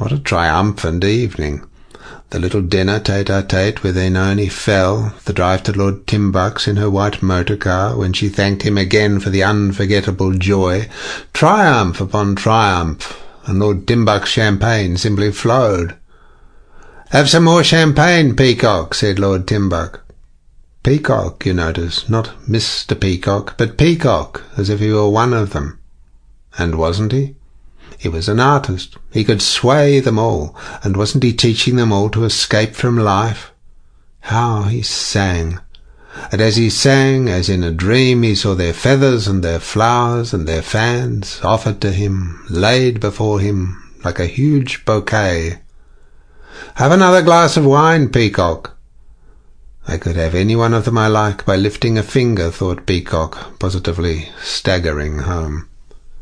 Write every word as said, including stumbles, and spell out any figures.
What a triumphant evening! The little dinner tete-a-tete with Oenone Fell, the drive to Lord Timbuck's in her white motor-car, when she thanked him again for the unforgettable joy. Triumph upon triumph, and Lord Timbuck's champagne simply flowed. "Have some more champagne, Peacock," said Lord Timbuck. Peacock, you notice, not Mister Peacock, but Peacock, as if he were one of them. And wasn't he? He was an artist. He could sway them all, and wasn't he teaching them all to escape from life? How he sang! And as he sang, as in a dream, he saw their feathers and their flowers and their fans offered to him, laid before him, like a huge bouquet. "Have another glass of wine, Peacock." I could have any one of them I like by lifting a finger, thought Peacock, positively staggering home.